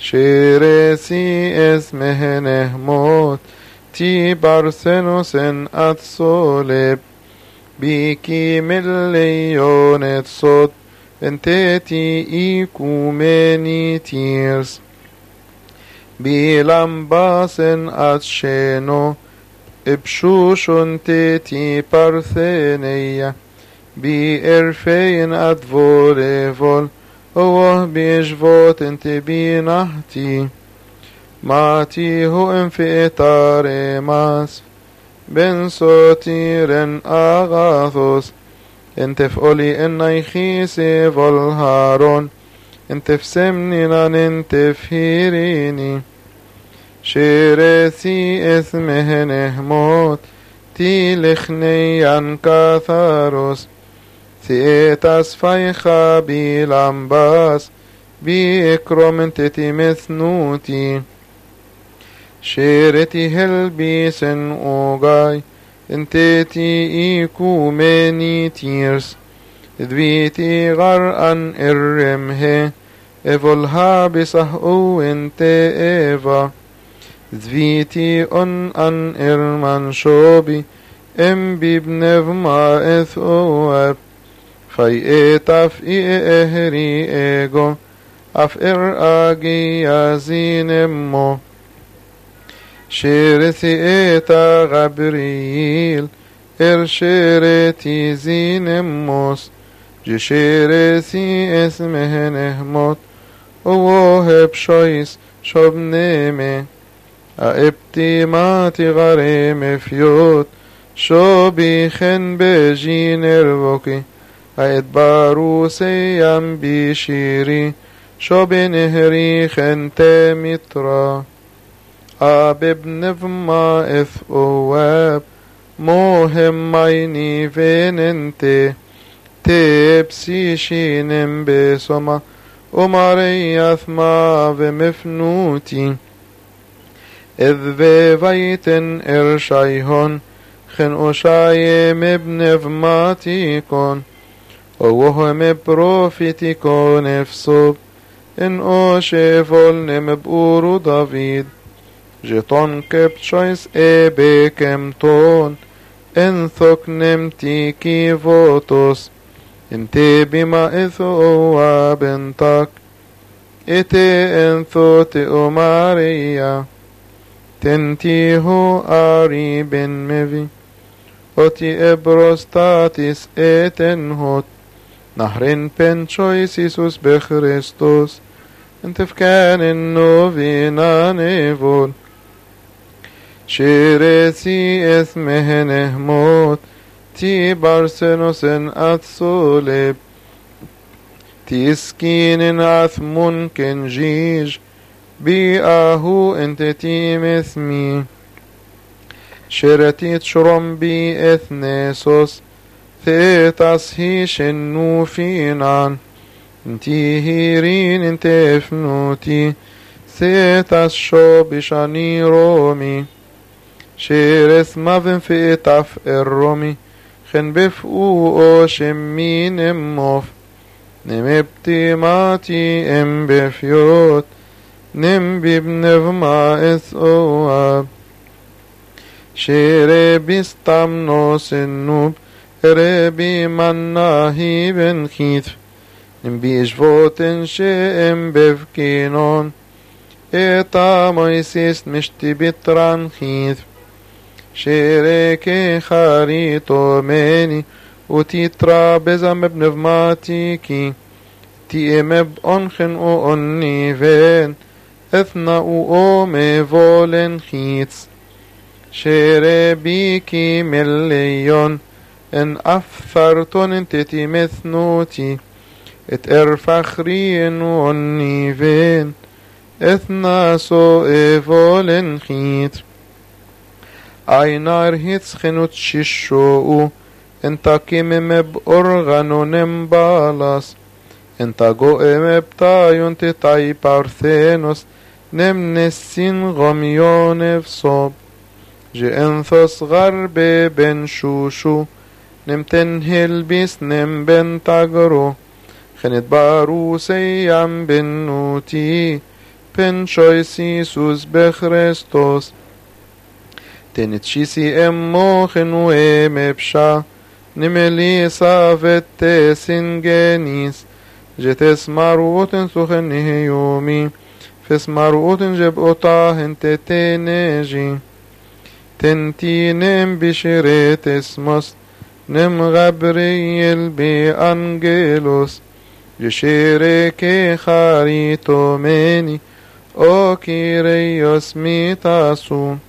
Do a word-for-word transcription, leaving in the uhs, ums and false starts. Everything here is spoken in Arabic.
شيرسي اسمه نهموت تي بارسنوسن اتسولب بيكي مليون صوت انتتي ايكوميني تيرس بلمباسن اتشينو ابشوشن تتي بارثينيا بإرفين ادفوليفول اوه بيجفوت انت بينهتي ماتي هو انفئتاري ماس بن صوتيرن اغاثوس انت فقولي اني خيسي فالهارون انت فسمنينا انت فهيريني شيرسي اسمه نهموت تي لخنيان كاثاروس تيتاس فايخا بيلامباس بيكرم انت تمثنوتي شيرتي هلبيسن اوغاي انتتي ايكو ماني تيرس ذبيتي غرقن الرمه افولها بصهو انت ايفا ذبيتي ان ان ارمان شوبي ام ببنفما اثواب فايئتا في اهري ايغو افئر اجي يازينمو شيرتي ايتا غبريل ارشيرتي زينموس جشيرتي اسمه نهموت ووهب شويس شوب نيمي ابتي ماتي غريم فيوت شوبي خن بجي نربوكي ادبارو سيام بشيري شوبي نهري خن تمترا ابب نفما اث اواب موهم مايني فين انت تبسي شينم بسما وماري اثما ومفنوتي اذ فيتن ارشايهون خن اشايم ابن فماتيكون وهم بروفيتيكون افسوب ان اوشيفول نمبورو دافيد جتون كبتشويس ابي كمتون ان ثوك نمتي كي فوتوس انتي بما اثو بنتك اتي انثو تئو ماريا تنتي هو آري بن مفي اوتي ابروستاتيس اتن هوت نهرين بن تشويس يسوس بخريستوس انت فكان النوفينا نيفول شيرسي اسمه نهموت تي بارسنوسن اتسولب تي سكين عثمون كنجيج بياهو انت تي مثمي شرتي تشرم بي اثنيسوس ثيتاس هيش النوفينان انتي هيرين انت افنوتي ثيتاس شو بشاني رومي شيرس مافن في تف الرومي خن بفقو او شمين اموف نمبتي ماتي ام بفيوت نم ببنفما اث اواب شيري بستام نوس النوب ربي مناهي بن خيث نم بيجفوتن شئم بفكينون ايتا مويسيس مشتي بتران خيث شيريكي خاريتو ميني وتيترا بزم بنفماتيكي تي امب انخن او اني فين اثنا او مي فولن خيتس شيري بيكي مليون ان اثرتون انتتي مثنوتي اتر فخرين واني فين اثنا سو اي فولن خيت اينار هيتس خنوت ششو انتا كيمم بأرغنو نمبالاس انتا جو ام بتايون تتاي بارثينوس نم نسين غميون فصوب جي انثوس غربي بن شوشو نم تنهل بيس نم بن تاغرو خنت بارو سيام بن نوتي penchoisisus bechrestos. Tenitchisi emmochen uemepsha, nimelisa vettesin genis, jetes maruoten suchen nihiomi, fes maruoten jebota teteneji. Tentinem bishiret esmos, nem Gabriel be angelos, yeshere ke charito meni, o Kyrios mitasu.